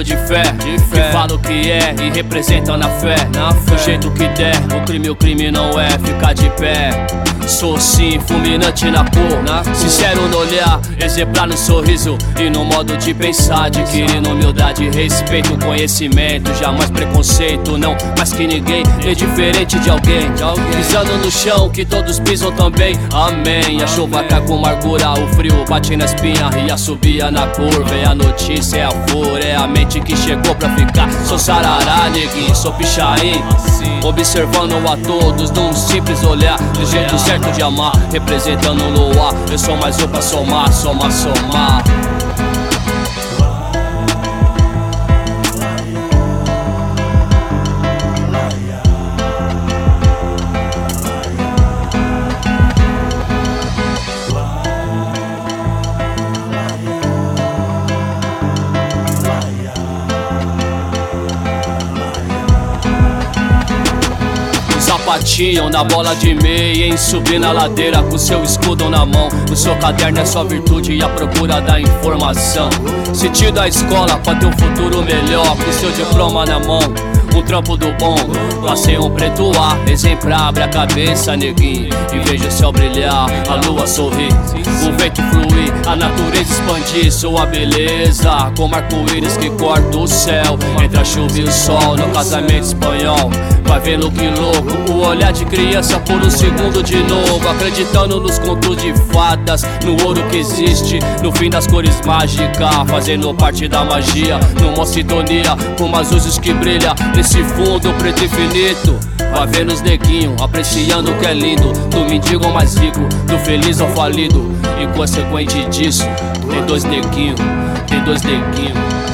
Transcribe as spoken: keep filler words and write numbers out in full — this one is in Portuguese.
de fé, de fé. Que fala o que é e representa na fé, na fé. Do jeito que der, o crime, o crime não é ficar de pé. Sou sim, fulminante na cor, na sincero no olhar, exemplar no sorriso e no modo de pensar. Adquirindo humildade, respeito, conhecimento. Jamais preconceito, não mais que ninguém é diferente de alguém, de alguém. Pisando no chão que todos pisam também, amém. A chuva cai com amargura, o frio bate na espinha e a subia na curva. É a notícia, é a fúria, é a mente que chegou pra ficar. Sou sarará, neguinho, sou pichain, observando a todos num simples olhar. Do jeito certo de amar, representando o luar. Eu sou mais um pra somar, somar, somar. Sapatinho na bola de meia, em subir na ladeira com seu escudo na mão. O seu caderno é só virtude e a procura da informação. Sentido da escola pra ter um futuro melhor, com seu diploma na mão, um trampo do bom. Passei um preto ar, exemplar, abre a cabeça, neguinho, e veja o céu brilhar, a lua sorrir, o vento fluir, a natureza expandir sua beleza, como arco-íris que corta o céu, entre a chuva e o sol, no casamento espanhol. Vai vendo que louco, o olhar de criança por um segundo de novo, acreditando nos contos de fadas, no ouro que existe, no fim das cores mágicas, fazendo parte da magia, numa sintonia com as luzes que brilham nesse fundo preto infinito. Vai vendo os neguinhos, apreciando o que é lindo, do mendigo ao mais rico, do feliz ao falido. E consequente disso, tem dois neguinhos, tem dois neguinhos.